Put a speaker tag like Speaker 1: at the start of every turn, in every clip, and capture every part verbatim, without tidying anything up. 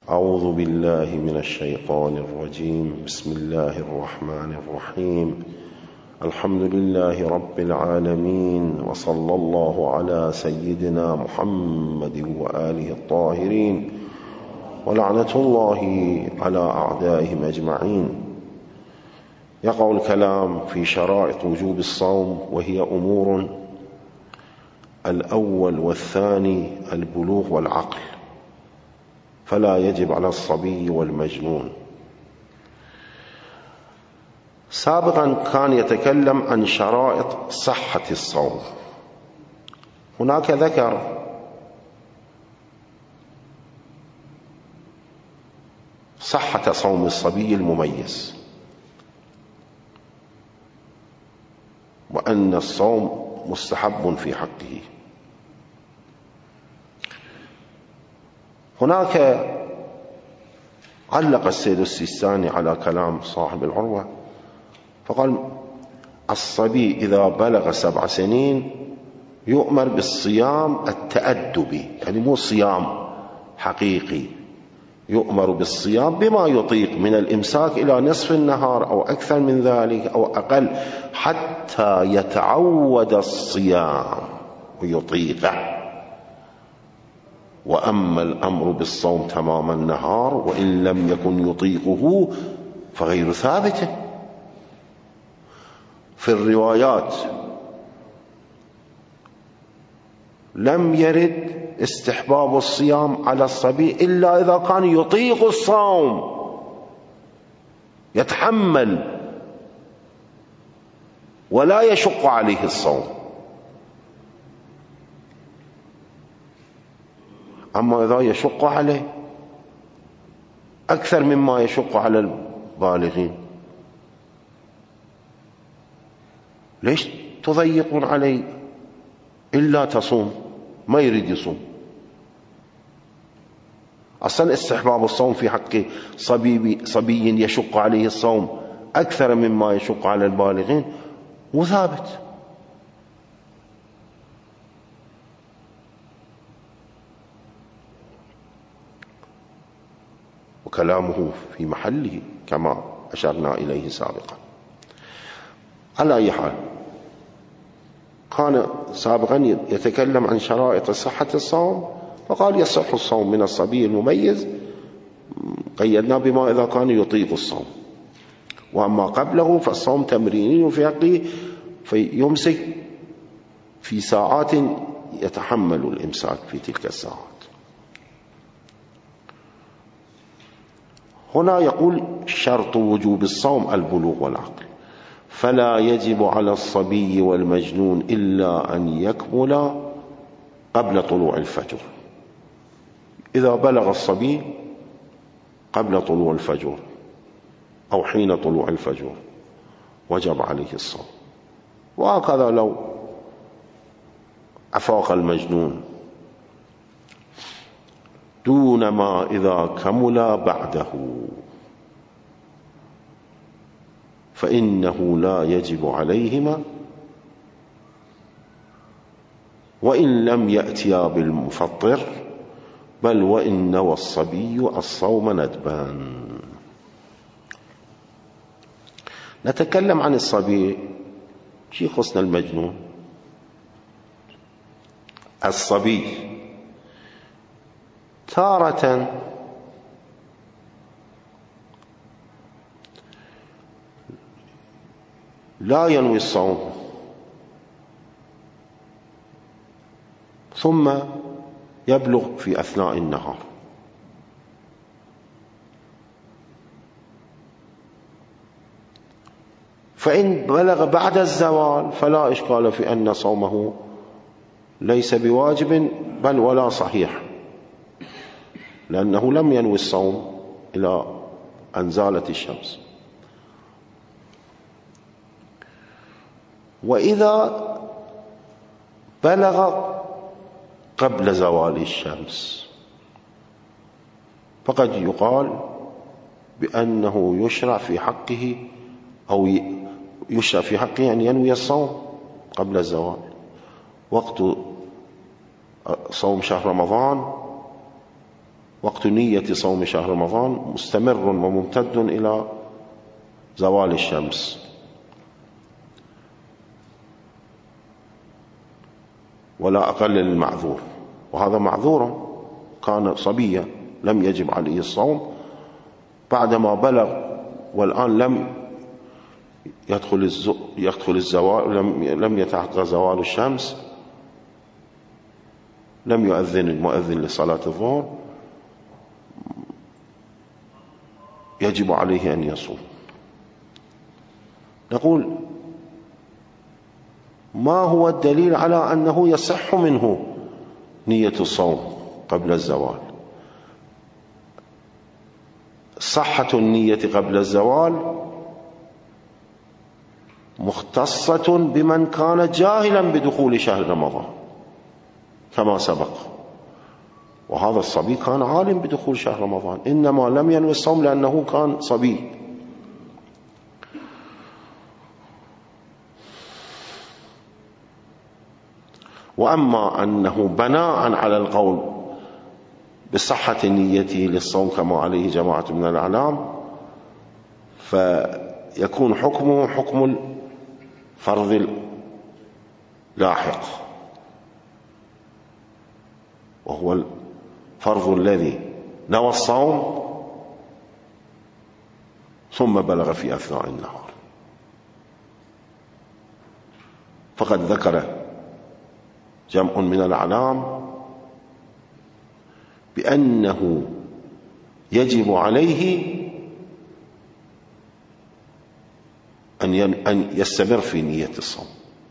Speaker 1: أعوذ بالله من الشيطان الرجيم. بسم الله الرحمن الرحيم. الحمد لله رب العالمين، وصلى الله على سيدنا محمد وآله الطاهرين، ولعنة الله على أعدائهم أجمعين. يقع الكلام في شرائط وجوب الصوم، وهي أمور: الأول والثاني البلوغ والعقل، فلا يجب على الصبي والمجنون. سابقا كان يتكلم عن شرائط صحة الصوم. هناك ذكر صحة صوم الصبي المميز، وأن الصوم مستحب في حقه. هناك علق السيد السيستاني على كلام صاحب العروة فقال: الصبي إذا بلغ سبع سنين يؤمر بالصيام التأدبي، يعني مو صيام حقيقي، يؤمر بالصيام بما يطيق من الإمساك إلى نصف النهار أو أكثر من ذلك أو أقل، حتى يتعود الصيام ويطيقه. وأما الأمر بالصوم تمام النهار وإن لم يكن يطيقه فغير ثابت. في الروايات لم يرد استحباب الصيام على الصبي إلا إذا كان يطيق الصوم، يتحمل ولا يشق عليه الصوم. أما إذا يشق عليه أكثر مما يشق على البالغين، ليش تضيقون عليه إلا تصوم؟ ما يريد يصوم. أصلا استحباب الصوم في حق صبي, صبي يشق عليه الصوم أكثر مما يشق على البالغين مو ثابت. وكلامه في محله كما أشرنا إليه سابقا. على أي حال، كان سابقا يتكلم عن شرائط صحة الصوم، فقال: يصح الصوم من الصبي المميز، قيدنا بما إذا كان يطيق الصوم. وأما قبله فالصوم تمريني في حقه، فيمسك في ساعات يتحمل الإمساك في تلك الساعات. هنا يقول: شرط وجوب الصوم البلوغ والعقل، فلا يجب على الصبي والمجنون إلا أن يكمل قبل طلوع الفجر. إذا بلغ الصبي قبل طلوع الفجر أو حين طلوع الفجر وجب عليه الصوم. وهكذا لو أفاق المجنون دون ما إذا كمل بعده فإنه لا يجب عليهما، وإن لم يأتيا بالمفطر، بل وإن نوى الصبي الصوم ندبان. نتكلم عن الصبي، شي خصنا المجنون. الصبي تارة لا ينوي الصوم ثم يبلغ في أثناء النهار، فإن بلغ بعد الزوال فلا إشكال في أن صومه ليس بواجب بل ولا صحيح، لأنه لم ينوي الصوم إلى أن زالت الشمس. وإذا بلغ قبل زوال الشمس فقد يقال بأنه يشرع في حقه أو يشرع في حقه أن ينوي الصوم قبل الزوال. وقت صوم شهر رمضان وقت نية صوم شهر رمضان مستمر وممتد إلى زوال الشمس، ولا أقل للمعذور، وهذا معذور كان صبيا لم يجب عليه الصوم، بعدما بلغ والآن لم يدخل يدخل الزوال، لم لم يتحقق زوال الشمس، لم يؤذن المؤذن لصلاة الظهر، يجب عليه أن يصوم. نقول: ما هو الدليل على أنه يصح منه نية الصوم قبل الزوال؟ صحة النية قبل الزوال مختصة بمن كان جاهلا بدخول شهر رمضان كما سبق، وهذا الصبي كان عالم بدخول شهر رمضان، إنما لم ينوي الصوم لأنه كان صبي. وأما أنه بناء على القول بصحة نيته للصوم كما عليه جماعة من الأعلام، فيكون حكمه حكم الفرض اللاحق، وهو الفرض الذي نوى الصوم ثم بلغ في أثناء النهار. فقد ذكر جمع من الأعلام بأنه يجب عليه أن يستمر في نية الصوم.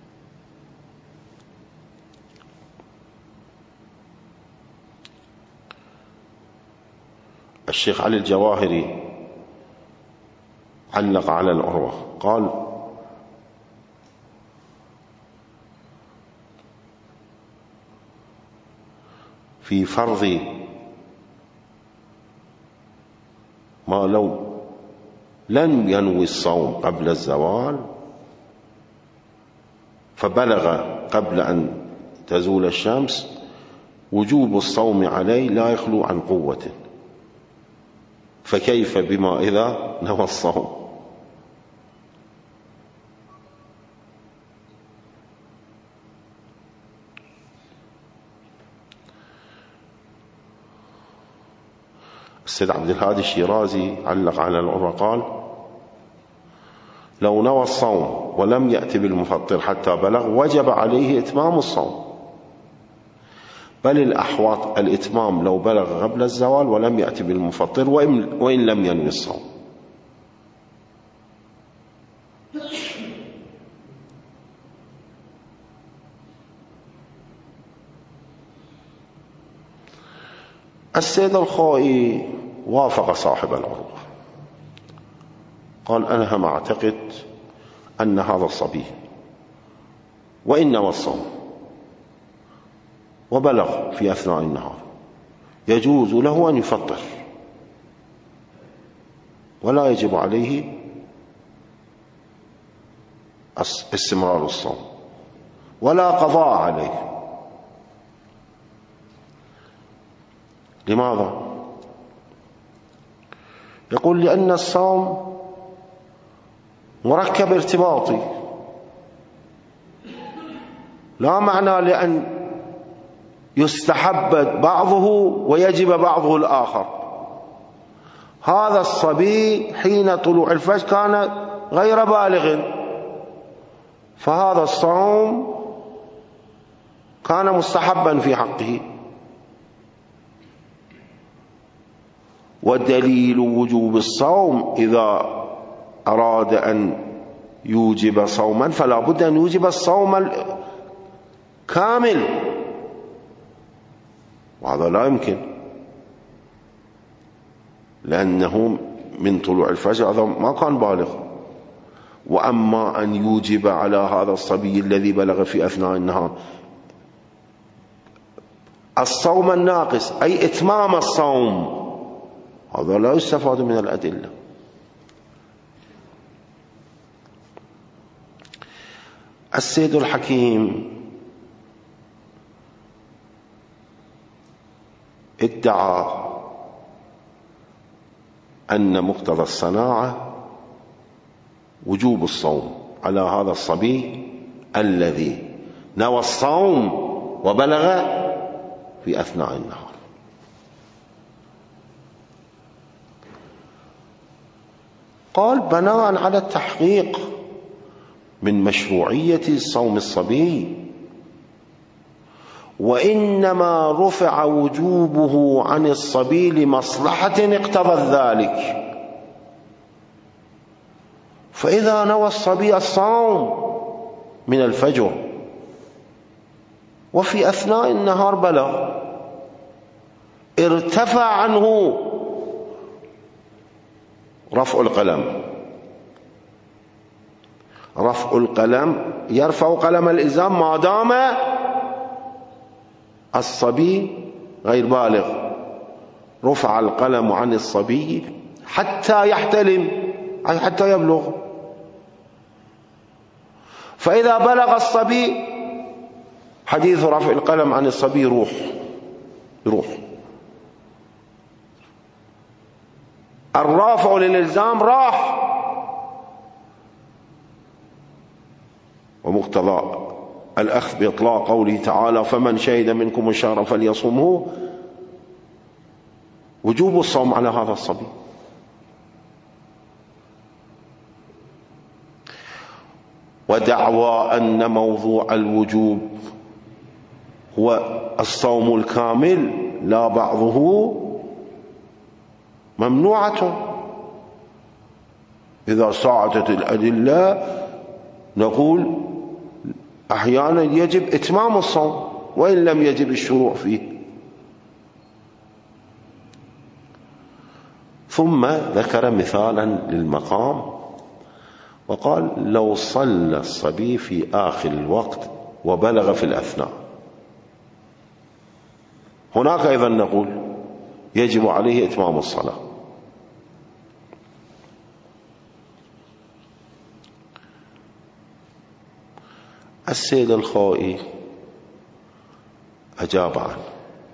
Speaker 1: الشيخ علي الجواهري علق على العروة قال: في فرض ما لو لم ينوي الصوم قبل الزوال فبلغ قبل أن تزول الشمس، وجوب الصوم عليه لا يخلو عن قوة، فكيف بما إذا نوى الصوم؟ السيد عبد الهادي الشيرازي علق على العروة قال: لو نوى الصوم ولم يأتي بالمفطر حتى بلغ وجب عليه إتمام الصوم، بل الأحوط الإتمام لو بلغ قبل الزوال ولم يأتي بالمفطر وإن لم ينوي الصوم. السيد الخوئي وافق صاحب العروة، قال: أنا هم أعتقد أن هذا الصبي وإن نوى الصوم وبلغ في أثناء النهار يجوز له أن يفطر ولا يجب عليه استمرار الصوم ولا قضاء عليه. لماذا؟ يقول: لأن الصوم مركب ارتباطي، لا معنى لأن يستحب بعضه ويجب بعضه الآخر. هذا الصبي حين طلوع الفجر كان غير بالغ، فهذا الصوم كان مستحبا في حقه. ودليل وجوب الصوم إذا أراد أن يوجب صوما فلا بد أن يوجب الصوم الكامل، وهذا لا يمكن، لأنه من طلوع الفجر هذا ما كان بالغ. وأما أن يوجب على هذا الصبي الذي بلغ في أثناء النهار الصوم الناقص أي إتمام الصوم، هذا لا يستفاد من الأدلة. السيد الحكيم ادعى أن مقتضى الصناعة وجوب الصوم على هذا الصبي الذي نوى الصوم وبلغ في أثناء النهار. قال بناء على التحقيق من مشروعية صوم الصبي، وإنما رفع وجوبه عن الصبي لمصلحة اقتضت ذلك. فإذا نوى الصبي الصوم من الفجر وفي أثناء النهار بلغ، ارتفع عنه رفع القلم. رفع القلم يرفع قلم الإلزام ما دام الصبي غير بالغ. رفع القلم عن الصبي حتى يحتلم، أي حتى يبلغ. فإذا بلغ الصبي حديث رفع القلم عن الصبي روح يروح. الرافع للإلزام راح. ومقتضى الأخذ بإطلاق قوله تعالى فمن شهد منكم الشهر فليصومه وجوب الصوم على هذا الصبي. ودعوى أن موضوع الوجوب هو الصوم الكامل لا بعضه ممنوعة. إذا صعدت الأدلة نقول أحيانا يجب إتمام الصوم وإن لم يجب الشروع فيه. ثم ذكر مثالا للمقام وقال لو صلى الصبي في آخر الوقت وبلغ في الأثناء، هناك أيضا نقول يجب عليه إتمام الصلاة. السيد الخوئي أجاب عنه،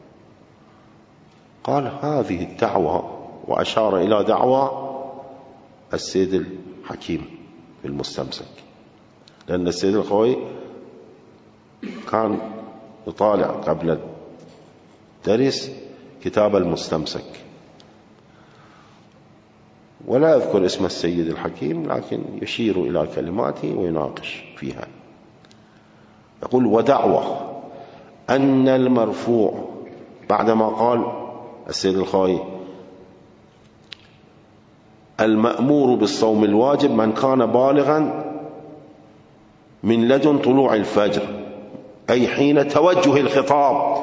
Speaker 1: قال هذه الدعوة، وأشار إلى دعوة السيد الحكيم في المستمسك، لأن السيد الخوئي كان يطالع قبل الدرس كتاب المستمسك، ولا يذكر اسم السيد الحكيم لكن يشير إلى كلماته ويناقش فيها. يقول ودعوة أن المرفوع، بعدما قال السيد الخوئي المأمور بالصوم الواجب من كان بالغا من لدن طلوع الفجر، أي حين توجه الخطاب،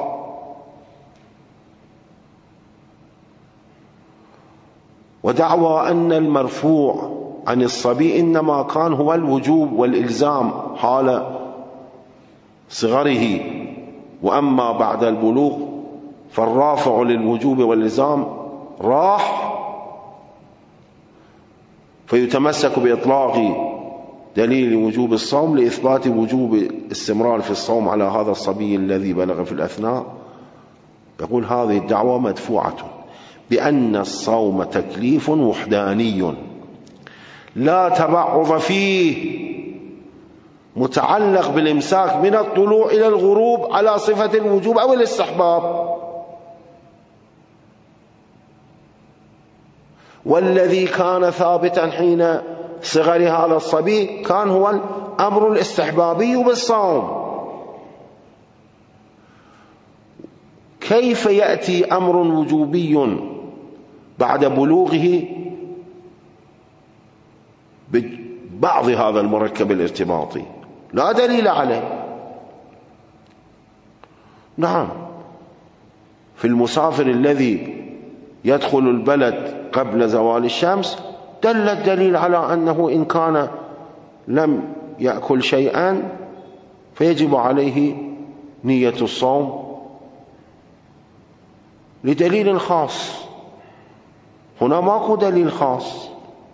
Speaker 1: ودعوى أن المرفوع عن الصبي إنما كان هو الوجوب والإلزام حال صغره، وأما بعد البلوغ فالرافع للوجوب والإلزام راح، فيتمسك بإطلاق دليل وجوب الصوم لإثبات وجوب الاستمرار في الصوم على هذا الصبي الذي بلغ في الأثناء. يقول هذه الدعوة مدفوعة بأن الصوم تكليف وحداني لا تبعض فيه، متعلق بالإمساك من الطلوع إلى الغروب على صفة الوجوب أو الاستحباب. والذي كان ثابتا حين صغر هذا الصبي كان هو الأمر الاستحبابي بالصوم. كيف يأتي أمر وجوبي بعد بلوغه ببعض هذا المركب الارتباطي؟ لا دليل عليه. نعم، في المسافر الذي يدخل البلد قبل زوال الشمس دل الدليل على أنه إن كان لم يأكل شيئا فيجب عليه نية الصوم لدليل خاص. هنا ماكو دليل خاص.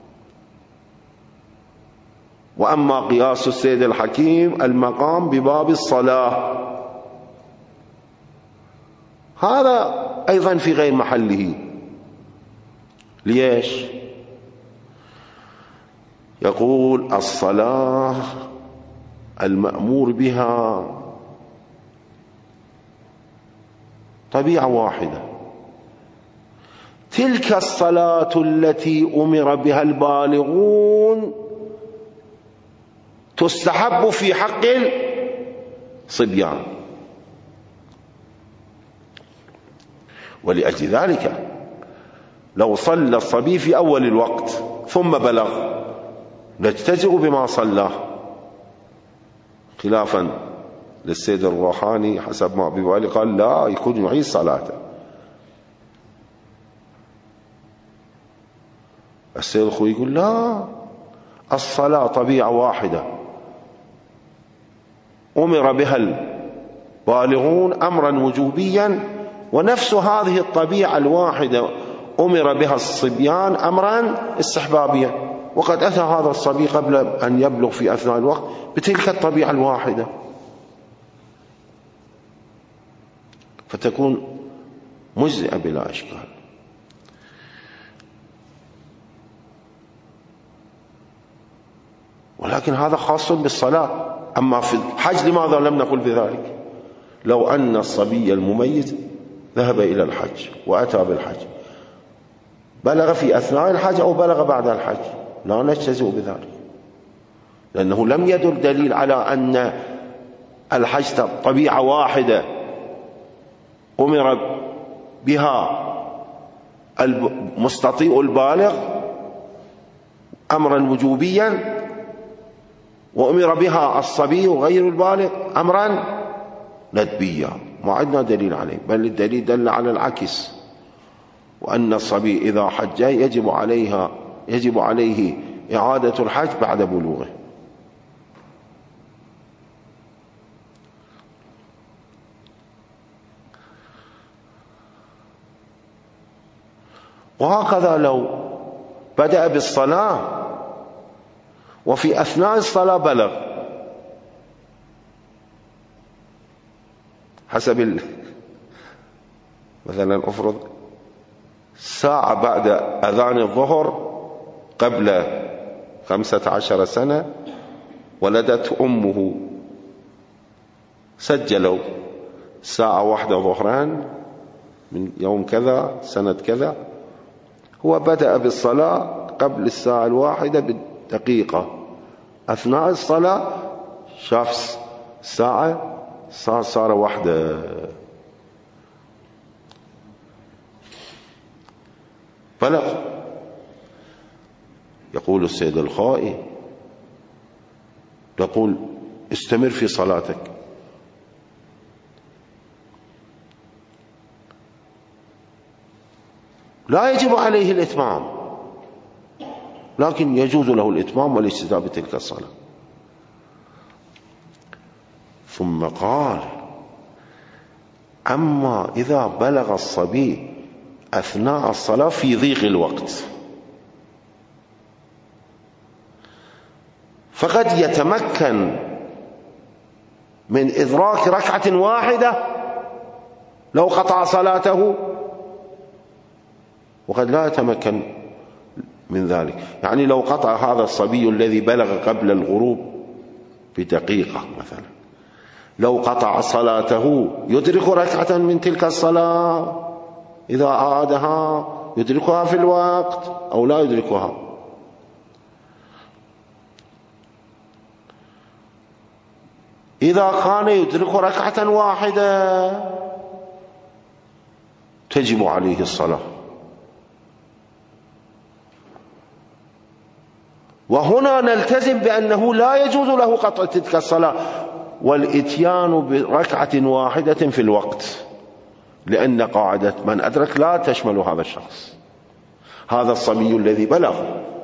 Speaker 1: وأما قياس السيد الحكيم المقام بباب الصلاة هذا أيضا في غير محله. ليش؟ يقول الصلاة المأمور بها طبيعة واحدة، تلك الصلاة التي أمر بها البالغون تستحب في حق الصبيان. ولأجل ذلك لو صلى الصبي في أول الوقت ثم بلغ نجتزئ بما صلاه، خلافا للسيد الروحاني حسب ما ببالي قال لا، يكون يعيد صلاته. السيد الخوي يقول لا، الصلاة طبيعة واحدة أمر بها البالغون أمرا وجوبيا، ونفس هذه الطبيعة الواحدة أمر بها الصبيان أمرا استحبابيا، وقد أتى هذا الصبي قبل أن يبلغ في أثناء الوقت بتلك الطبيعة الواحدة، فتكون مجزئة بلا إشكال. ولكن هذا خاص بالصلاة. أما في الحج لماذا لم نقل بذلك؟ لو أن الصبي المميز ذهب إلى الحج وأتى بالحج، بلغ في أثناء الحج أو بلغ بعد الحج، لا نجتزئ بذلك، لأنه لم يدل دليل على أن الحج طبيعة واحدة أمر بها المستطيع البالغ أمرا وجوبيا، وأمر بها الصبي غير البالغ أمرا ندبيا. ما عندنا دليل عليه، بل الدليل دل على العكس، وأن الصبي إذا حج يجب عليها يجب عليه إعادة الحج بعد بلوغه. وهكذا لو بدأ بالصلاة وفي أثناء الصلاة بلغ، حسب ال... مثلا أفرض ساعة بعد أذان الظهر قبل خمسة عشر سنة ولدت أمه، سجلوا ساعة واحدة ظهران من يوم كذا سنة كذا، هو بدأ بالصلاة قبل الساعة الواحدة بدقيقة، أثناء الصلاة شاف ساعة صار صار واحدة، بلغ. يقول السيد الخائي، يقول استمر في صلاتك، لا يجب عليه الإتمام، لكن يجوز له الإتمام والاجتزاء بتلك الصلاة. ثم قال أما إذا بلغ الصبي أثناء الصلاة في ضيق الوقت، فقد يتمكن من إدراك ركعة واحدة لو قطع صلاته، وقد لا يتمكن من ذلك. يعني لو قطع هذا الصبي الذي بلغ قبل الغروب بدقيقة مثلا، لو قطع صلاته يدرك ركعة من تلك الصلاة، إذا أعادها يدركها في الوقت أو لا يدركها. إذا كان يدرك ركعة واحدة تجب عليه الصلاة. وهنا نلتزم بأنه لا يجوز له قطع تلك الصلاة والإتيان بركعة واحدة في الوقت، لأن قاعدة من أدرك لا تشمل هذا الشخص. هذا الصبي الذي بلغ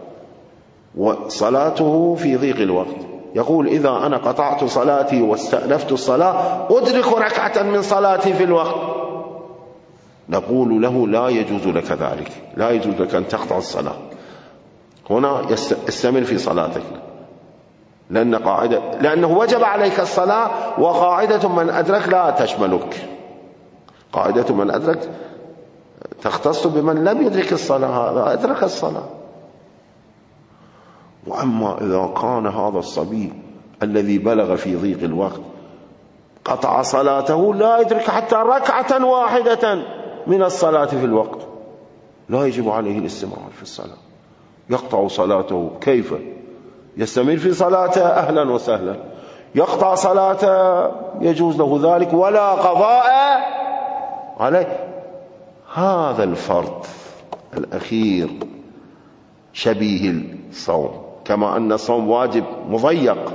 Speaker 1: وصلاته في ضيق الوقت يقول إذا أنا قطعت صلاتي واستأنفت الصلاة أدرك ركعة من صلاتي في الوقت، نقول له لا يجوز لك ذلك، لا يجوز لك أن تقطع الصلاة، هنا استمر في صلاتك، لأن قاعدة لأنه وجب عليك الصلاة، وقاعدة من أدرك لا تشملك، قاعدة من أدرك تختص بمن لم يدرك الصلاة، هذا أدرك الصلاة. وأما إذا كان هذا الصبي الذي بلغ في ضيق الوقت قطع صلاته لا يدرك حتى ركعة واحدة من الصلاة في الوقت، لا يجب عليه الاستمرار في الصلاة، يقطع صلاته. كيف يستمر في صلاته؟ أهلا وسهلا. يقطع صلاته يجوز له ذلك ولا قضاء عليه. هذا الفرض الأخير شبيه الصوم، كما أن الصوم واجب مضيق.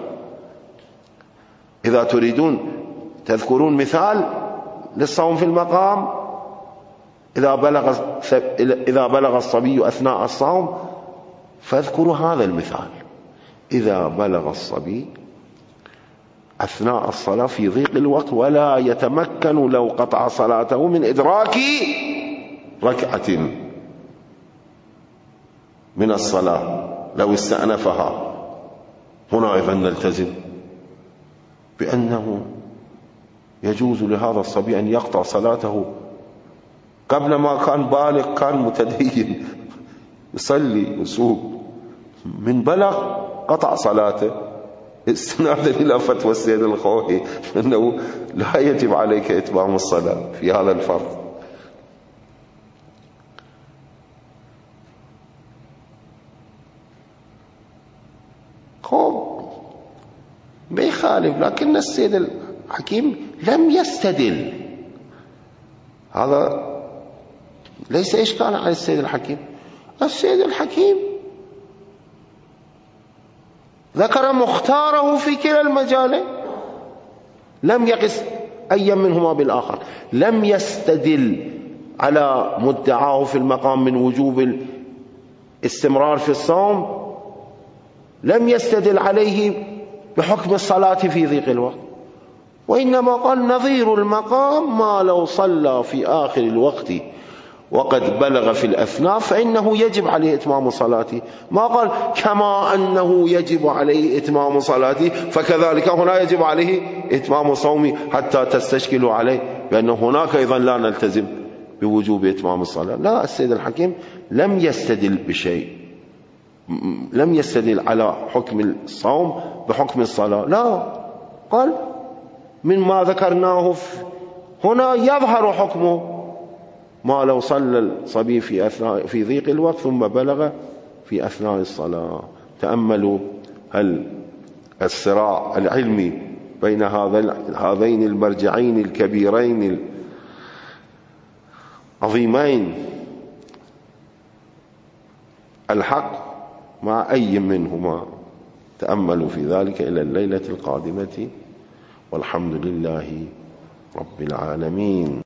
Speaker 1: إذا تريدون تذكرون مثال للصوم في المقام، إذا بلغ إذا بلغ الصبي أثناء الصوم فاذكروا هذا المثال. إذا بلغ الصبي أثناء الصلاة في ضيق الوقت ولا يتمكن لو قطع صلاته من إدراك ركعة من الصلاة لو استأنفها، هنا أيضا نلتزم بأنه يجوز لهذا الصبي أن يقطع صلاته. قبل ما كان بالغ كان متدين يصلي يصوم، من بلغ قطع صلاته استنادا إلى فتوى السيد الخوئي أنه لا يجب عليك إتمام الصلاة في هذا الفرض. قوم بيخالف، لكن السيد الحكيم لم يستدل. هذا ليس إشكال على السيد الحكيم. السيد الحكيم ذكر مختاره في كلا المجالين، لم يقس أي منهما بالآخر، لم يستدل على مدعاه في المقام من وجوب الاستمرار في الصوم، لم يستدل عليه بحكم الصلاة في ضيق الوقت، وإنما قال نظير المقام ما لو صلى في آخر الوقت وقد بلغ في الأثناء فإنه يجب عليه إتمام صلاته. ما قال كما أنه يجب عليه إتمام صلاته فكذلك هنا يجب عليه إتمام صومه، حتى تستشكلوا عليه بأن هناك أيضا لا نلتزم بوجوب إتمام الصلاة. لا، السيد الحكيم لم يستدل بشيء، لم يستدل على حكم الصوم بحكم الصلاة، لا، قال مما ذكرناه هنا يظهر حكمه ما لو صلى الصبي في أثناء في ضيق الوقت ثم بلغ في أثناء الصلاة. تأملوا هل الصراع العلمي بين هذين المرجعين الكبيرين العظيمين الحق مع أي منهما. تأملوا في ذلك إلى الليلة القادمة، والحمد لله رب العالمين.